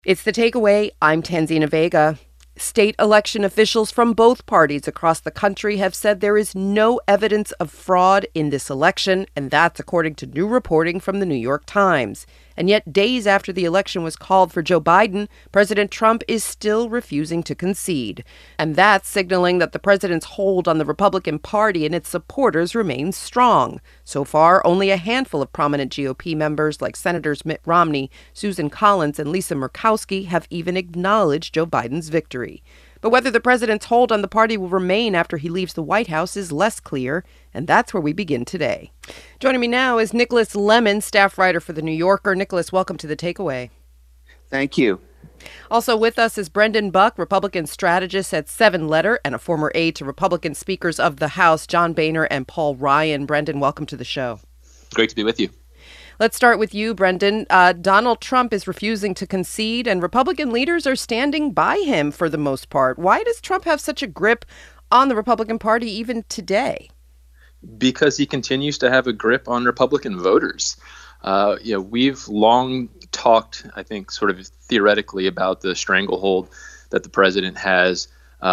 It's the takeaway. I'm Tanzina Vega. State election officials from both parties across the country have said there is no evidence of fraud in this election, and that's according to new reporting from the New York Times. And yet, days after the election was called for Joe Biden, President Trump is still refusing to concede. And that's signaling that the president's hold on the Republican Party and its supporters remains strong. So far, only a handful of prominent GOP members like Senators Mitt Romney, Susan Collins, and Lisa Murkowski have even acknowledged Joe Biden's victory. But whether the president's hold on the party will remain after he leaves the White House is less clear, and that's where we begin today. Joining me now is Nicholas Lemon, staff writer for The New Yorker. Nicholas, welcome to The Takeaway. Thank you. Also with us is Brendan Buck, Republican strategist at 7letter and a former aide to Republican speakers of the House, John Boehner and Paul Ryan. Brendan, welcome to the show. Great to be with you. Let's start with you, Brendan. Donald Trump is refusing to concede, and Republican leaders are standing by him for the most part. Why does Trump have such a grip on the Republican Party even today? Because he continues to have a grip on Republican voters. We've long talked, I think, sort of theoretically about the stranglehold that the president has.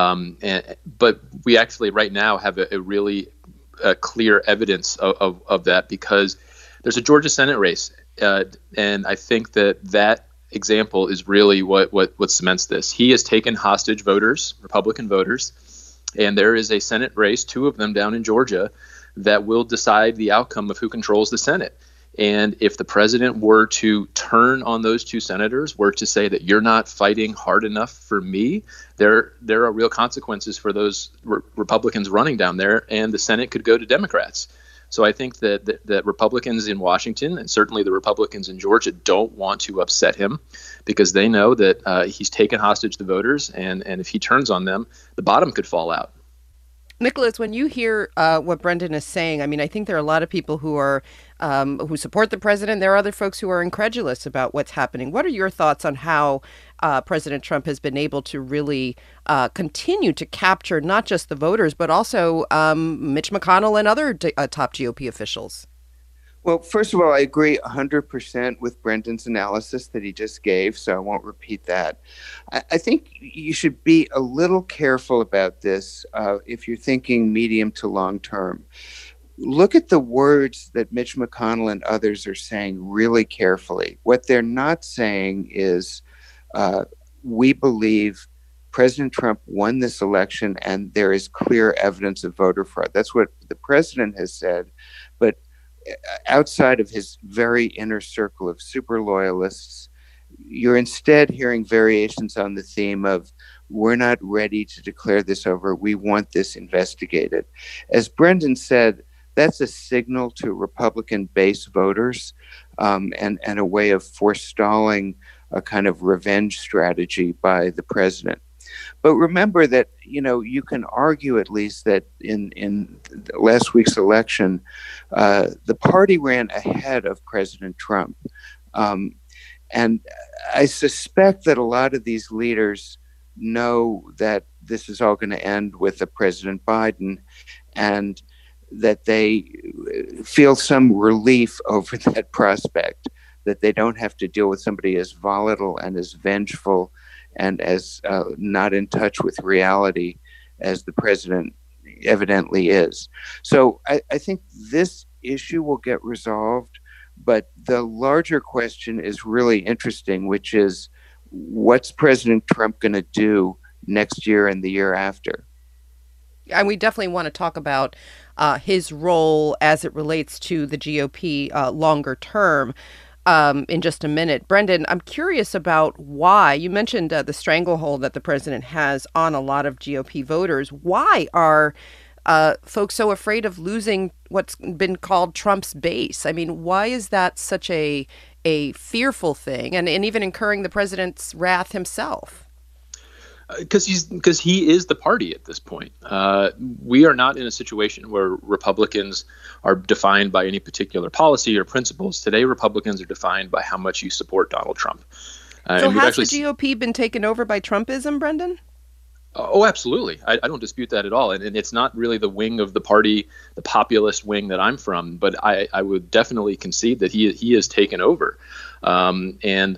But we actually right now have a really clear evidence of that, because there's a Georgia Senate race. And I think that example is really what cements this. He has taken hostage voters, Republican voters, and there is a Senate race, two of them down in Georgia, that will decide the outcome of who controls the Senate. And if the president were to turn on those two senators, were to say that you're not fighting hard enough for me, there are real consequences for those Republicans running down there, and the Senate could go to Democrats. So I think that Republicans in Washington, and certainly the Republicans in Georgia, don't want to upset him, because they know that he's taken hostage the voters, and if he turns on them, the bottom could fall out. Nicholas, when you hear what Brendan is saying, I mean, I think there are a lot of people who support the president. There are other folks who are incredulous about what's happening. What are your thoughts on how President Trump has been able to really continue to capture not just the voters, but also Mitch McConnell and other top GOP officials? Well, first of all, I agree 100% with Brendan's analysis that he just gave, so I won't repeat that. I think you should be a little careful about this if you're thinking medium to long term. Look at the words that Mitch McConnell and others are saying really carefully. What they're not saying is, we believe President Trump won this election and there is clear evidence of voter fraud. That's what the president has said. But outside of his very inner circle of super loyalists, you're instead hearing variations on the theme of, we're not ready to declare this over. We want this investigated. As Brendan said, that's a signal to Republican base voters, and a way of forestalling a kind of revenge strategy by the president. But remember that, you can argue at least that in last week's election, the party ran ahead of President Trump. And I suspect that a lot of these leaders know that this is all going to end with a President Biden, and that they feel some relief over that prospect, that they don't have to deal with somebody as volatile and as vengeful and as not in touch with reality as the president evidently is. So I think this issue will get resolved, but the larger question is really interesting, which is, what's President Trump going to do next year and the year after? And we definitely want to talk about his role as it relates to the GOP longer term in just a minute. Brendan, I'm curious about why you mentioned the stranglehold that the president has on a lot of GOP voters. Why are folks so afraid of losing what's been called Trump's base? I mean, why is that such a fearful thing, and even incurring the president's wrath himself? Because he is the party at this point. We are not in a situation where Republicans are defined by any particular policy or principles. Today, Republicans are defined by how much you support Donald Trump. So has the GOP been taken over by Trumpism, Brendan? Oh, absolutely. I don't dispute that at all. And it's not really the wing of the party, the populist wing that I'm from, but I would definitely concede that he has taken over.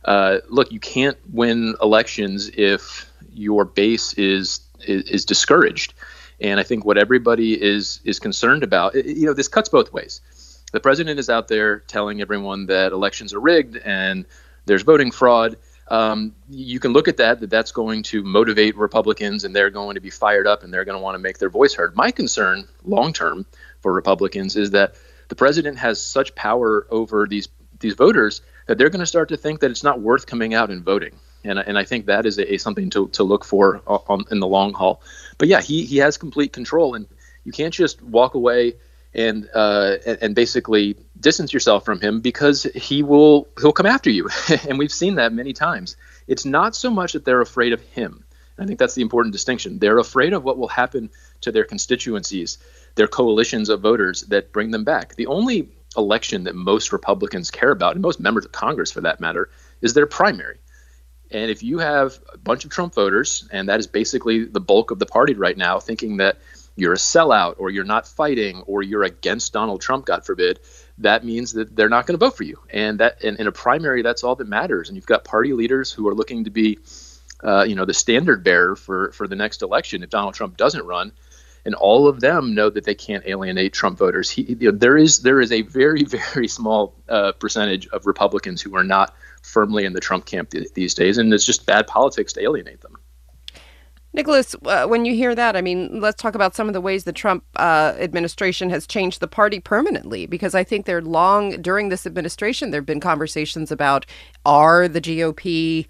look, you can't win elections if your base is discouraged. And I think what everybody is concerned about, this cuts both ways. The president is out there telling everyone that elections are rigged and there's voting fraud. You can look at that's going to motivate Republicans, and they're going to be fired up, and they're going to want to make their voice heard. My concern long term for Republicans is that the president has such power over these voters that they're going to start to think that it's not worth coming out and voting. And I think that is something to look for in the long haul. But yeah, he has complete control, and you can't just walk away and basically distance yourself from him, because he'll come after you. And we've seen that many times. It's not so much that they're afraid of him. I think that's the important distinction. They're afraid of what will happen to their constituencies, their coalitions of voters that bring them back. The only election that most Republicans care about, and most members of Congress for that matter, is their primary. And if you have a bunch of Trump voters, and that is basically the bulk of the party right now, thinking that you're a sellout, or you're not fighting, or you're against Donald Trump, God forbid, that means that they're not going to vote for you. And that in a primary, that's all that matters. And you've got party leaders who are looking to be, the standard bearer for the next election if Donald Trump doesn't run. And all of them know that they can't alienate Trump voters. There is a very, very small percentage of Republicans who are not firmly in the Trump camp these days, and it's just bad politics to alienate them. Nicholas, when you hear that, I mean, let's talk about some of the ways the Trump administration has changed the party permanently, because I think during this administration, there have been conversations about, are the GOP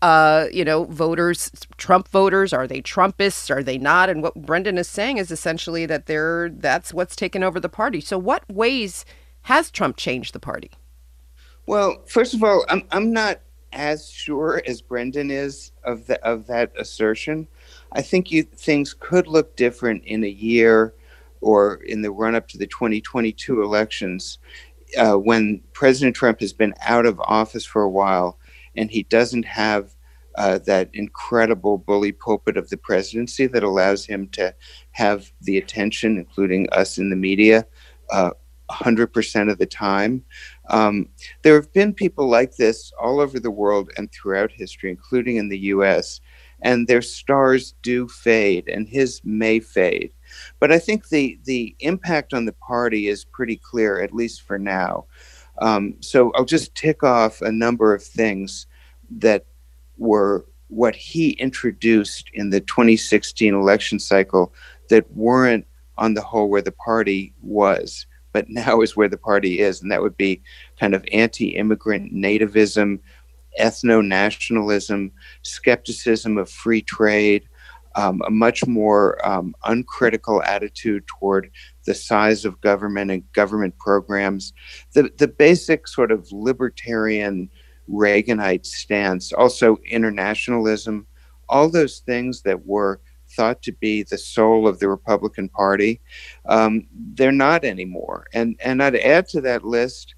voters, Trump voters, are they Trumpists? Are they not? And what Brendan is saying is essentially that that's what's taken over the party. So what ways has Trump changed the party? Well, first of all, I'm not as sure as Brendan is of that assertion. I think things could look different in a year or in the run-up to the 2022 elections, when President Trump has been out of office for a while and he doesn't have that incredible bully pulpit of the presidency that allows him to have the attention, including us in the media, 100% of the time. There have been people like this all over the world and throughout history, including in the U.S., and their stars do fade, and his may fade. But I think the impact on the party is pretty clear, at least for now. So I'll just tick off a number of things that were what he introduced in the 2016 election cycle that weren't on the whole where the party was, but now is where the party is. And that would be kind of anti-immigrant nativism, ethno-nationalism, skepticism of free trade, a much more uncritical attitude toward the size of government and government programs, the basic sort of libertarian Reaganite stance, also internationalism, all those things that were thought to be the soul of the Republican Party, they're not anymore. And I'd add to that list,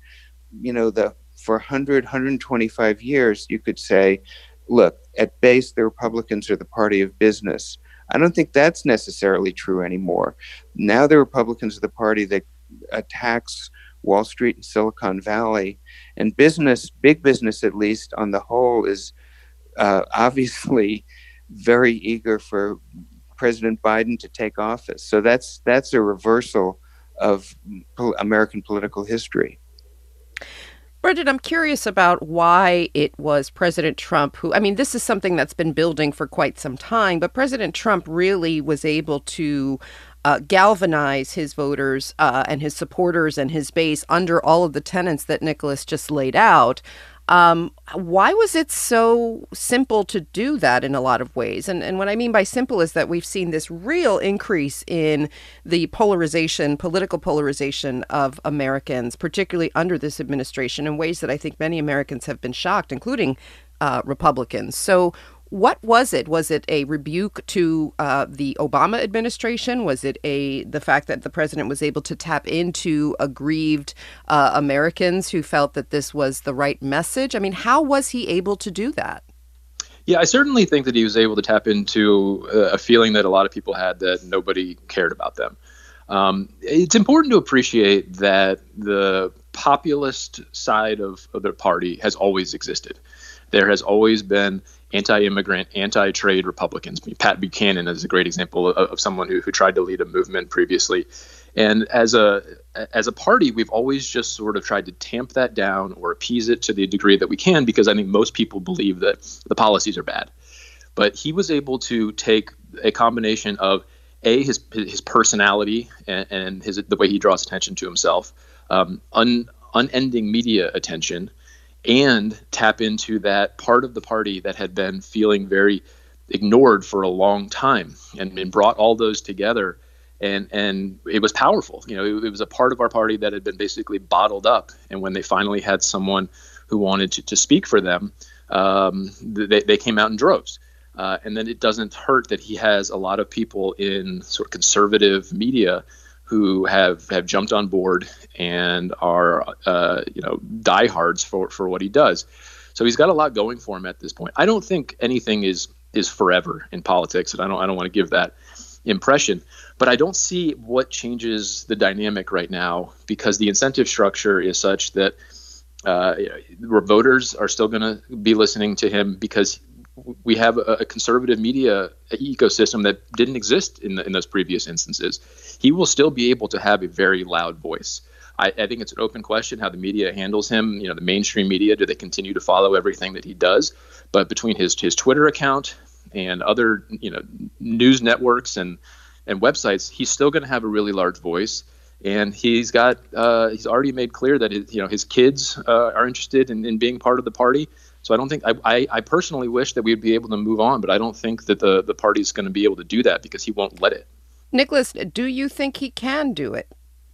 for 100, 125 years, you could say, look, at base, the Republicans are the party of business. I don't think that's necessarily true anymore. Now the Republicans are the party that attacks Wall Street and Silicon Valley, and business, big business at least on the whole, is obviously very eager for President Biden to take office. So that's a reversal of American political history. Brendan, I'm curious about why it was President Trump who, I mean, this is something that's been building for quite some time, but President Trump really was able to galvanize his voters and his supporters and his base under all of the tenets that Nicholas just laid out. Why was it so simple to do that in a lot of ways? And what I mean by simple is that we've seen this real increase in the political polarization of Americans, particularly under this administration, in ways that I think many Americans have been shocked, including Republicans. So what was it? Was it a rebuke to the Obama administration? Was it the fact that the president was able to tap into aggrieved Americans who felt that this was the right message? I mean, how was he able to do that? Yeah, I certainly think that he was able to tap into a feeling that a lot of people had that nobody cared about them. It's important to appreciate that the populist side of the party has always existed. there has always been anti-immigrant, anti-trade Republicans. Pat Buchanan is a great example of someone who tried to lead a movement previously. And as a party, we've always just sort of tried to tamp that down or appease it to the degree that we can, because I think most people believe that the policies are bad. But he was able to take a combination of his personality and the way he draws attention to himself, unending media attention, and tap into that part of the party that had been feeling very ignored for a long time, and brought all those together. And it was powerful. It was a part of our party that had been basically bottled up. And when they finally had someone who wanted to speak for them, they came out in droves. And then it doesn't hurt that he has a lot of people in sort of conservative media who have jumped on board and are diehards for what he does. So he's got a lot going for him at this point. I don't think anything is forever in politics, and I don't want to give that impression. But I don't see what changes the dynamic right now, because the incentive structure is such that voters are still going to be listening to him, because we have a conservative media ecosystem that didn't exist in those previous instances. He will still be able to have a very loud voice. I think it's an open question how the media handles him. The mainstream media, do they continue to follow everything that he does? But between his Twitter account and other news networks and websites, he's still going to have a really large voice. And he's already made clear that his kids are interested in being part of the party. So I don't think I personally wish that we'd be able to move on, but I don't think that the party's going to be able to do that, because he won't let it. Nicholas, do you think he can do it?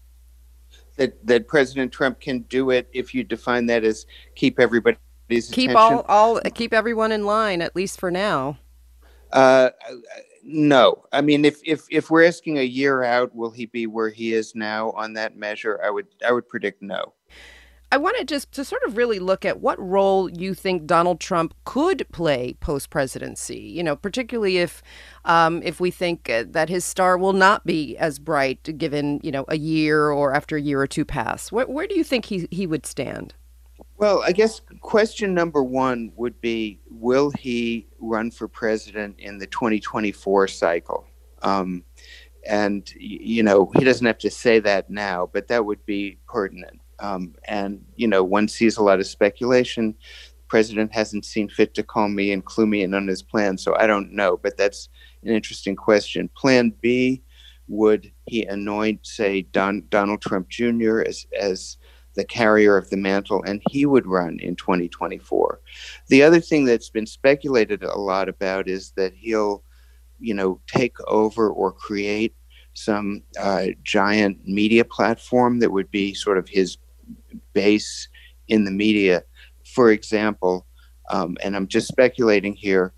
That President Trump can do it, if you define that as keep everybody's attention? Keep everyone in line, at least for now. No. I mean, if we're asking a year out, will he be where he is now on that measure? I would predict no. I wanted just to sort of really look at what role you think Donald Trump could play post-presidency, particularly if we think that his star will not be as bright given, a year or after a year or two pass. Where do you think he would stand? Well, I guess question number one would be, will he run for president in the 2024 cycle? And, he doesn't have to say that now, but that would be pertinent. And one sees a lot of speculation. The president hasn't seen fit to call me and clue me in on his plan, so I don't know. But that's an interesting question. Plan B, would he anoint, say, Donald Trump Jr. as the carrier of the mantle, and he would run in 2024. The other thing that's been speculated a lot about is that he'll, take over or create some giant media platform that would be sort of his base in the media. For example, and I'm just speculating here,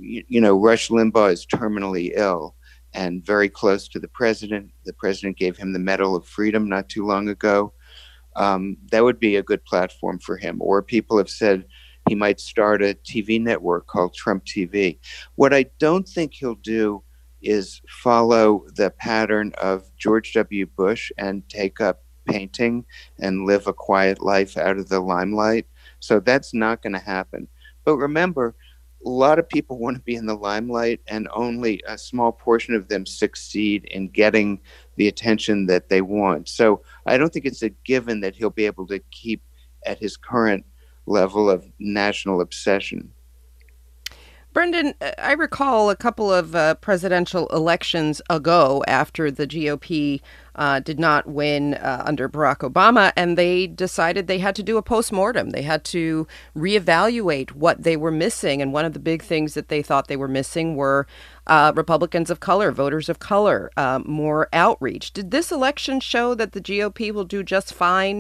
Rush Limbaugh is terminally ill and very close to the president. The president gave him the Medal of Freedom not too long ago. That would be a good platform for him. Or people have said he might start a TV network called Trump TV. What I don't think he'll do is follow the pattern of George W. Bush and take up painting and live a quiet life out of the limelight. So that's not going to happen. But remember, a lot of people want to be in the limelight, and only a small portion of them succeed in getting the attention that they want. So I don't think it's a given that he'll be able to keep at his current level of national obsession. Brendan, I recall a couple of presidential elections ago, after the GOP did not win under Barack Obama, and they decided they had to do a postmortem. They had to reevaluate what they were missing. And one of the big things that they thought they were missing were Republicans of color, voters of color, more outreach. Did this election show that the GOP will do just fine,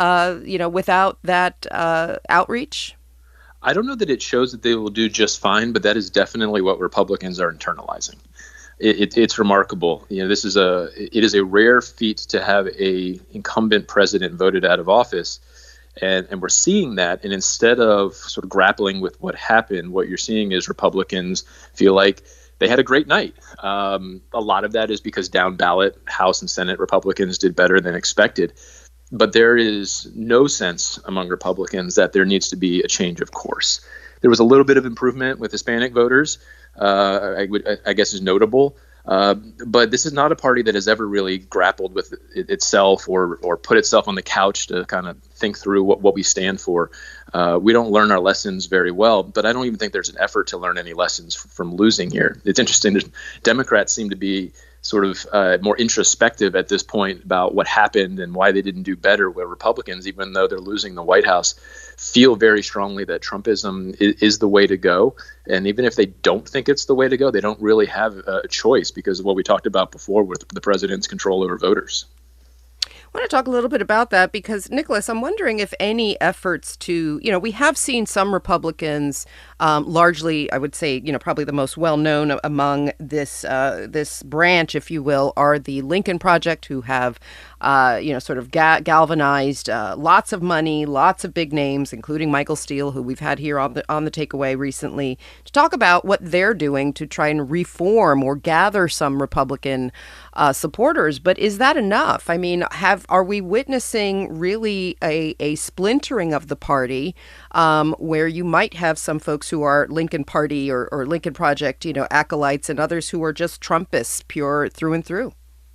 without that outreach? I don't know that it shows that they will do just fine, but that is definitely what Republicans are internalizing. It's remarkable. It is a rare feat to have a incumbent president voted out of office, and we're seeing that. And instead of sort of grappling with what happened, what you're seeing is Republicans feel like they had a great night. A lot of that is because down ballot House and Senate Republicans did better than expected. But there is no sense among Republicans that there needs to be a change of course. There was a little bit of improvement with Hispanic voters, I guess is notable. But this is not a party that has ever really grappled with itself or put itself on the couch to kind of think through what we stand for. We don't learn our lessons very well, but I don't even think there's an effort to learn any lessons from losing here. It's interesting that Democrats seem to be sort of more introspective at this point about what happened and why they didn't do better, where Republicans, even though they're losing the White House, feel very strongly that Trumpism is the way to go. And even if they don't think it's the way to go, they don't really have a choice because of what we talked about before with the president's control over voters. I want to talk a little bit about that because, Nicholas, I'm wondering if any efforts to, we have seen some Republicans, largely, I would say, probably the most well-known among this branch, if you will, are the Lincoln Project, who have, sort of galvanized lots of money, lots of big names, including Michael Steele, who we've had here on the Takeaway recently, to talk about what they're doing to try and reform or gather some Republican supporters. But is that enough? I mean, are we witnessing really a splintering of the party where you might have some folks who are Lincoln Party or Lincoln Project, acolytes, and others who are just Trumpists, pure through and through?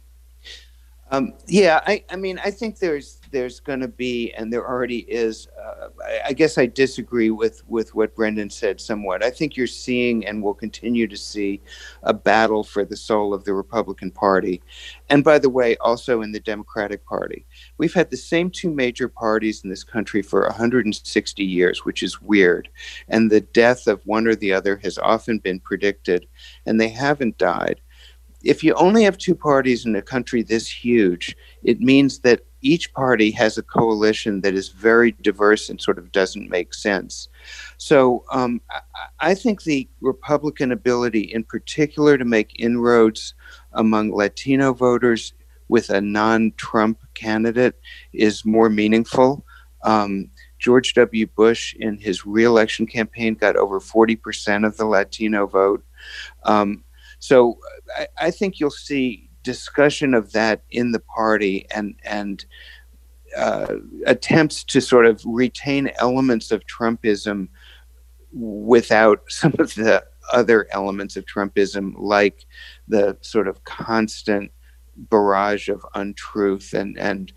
I mean, I think there's going to be, and there already is, I guess I disagree with what Brendan said somewhat. I think you're seeing and will continue to see a battle for the soul of the Republican Party. And by the way, also in the Democratic Party. We've had the same two major parties in this country for 160 years, which is weird. And the death of one or the other has often been predicted, and they haven't died. If you only have two parties in a country this huge, it means that each party has a coalition that is very diverse and sort of doesn't make sense. So I think the Republican ability in particular to make inroads among Latino voters with a non-Trump candidate is more meaningful. George W. Bush in his re-election campaign got over 40% of the Latino vote. So I think you'll see discussion of that in the party and attempts to sort of retain elements of Trumpism without some of the other elements of Trumpism, like the sort of constant barrage of untruth and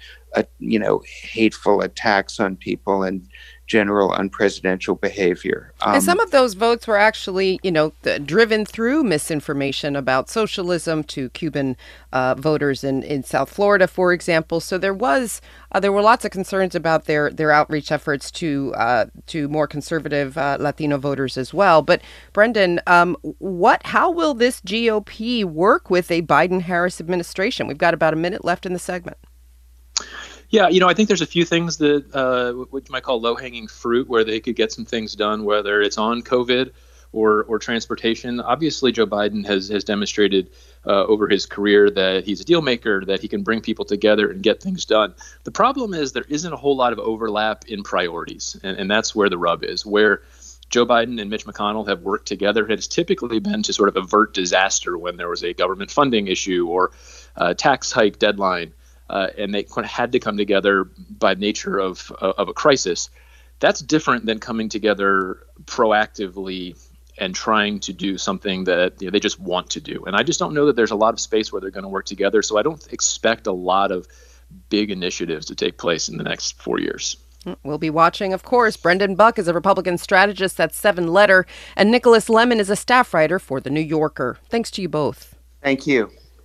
hateful attacks on people and general unpresidential behavior. And some of those votes were actually, driven through misinformation about socialism to Cuban voters in South Florida, for example. So there were lots of concerns about their outreach efforts to more conservative Latino voters as well. But Brendan, how will this GOP work with a Biden-Harris administration? We've got about a minute left in the segment. Yeah, I think there's a few things that what you might call low-hanging fruit where they could get some things done, whether it's on COVID or transportation. Obviously, Joe Biden has demonstrated over his career that he's a deal maker, that he can bring people together and get things done. The problem is there isn't a whole lot of overlap in priorities, and that's where the rub is. Where Joe Biden and Mitch McConnell have worked together, it has typically been to sort of avert disaster when there was a government funding issue or a tax hike deadline. And they had to come together by nature of a crisis. That's different than coming together proactively and trying to do something that they just want to do. And I just don't know that there's a lot of space where they're going to work together. So I don't expect a lot of big initiatives to take place in the next 4 years. We'll be watching, of course. Brendan Buck is a Republican strategist at 7letter, and Nicholas Lemon is a staff writer for The New Yorker. Thanks to you both. Thank you.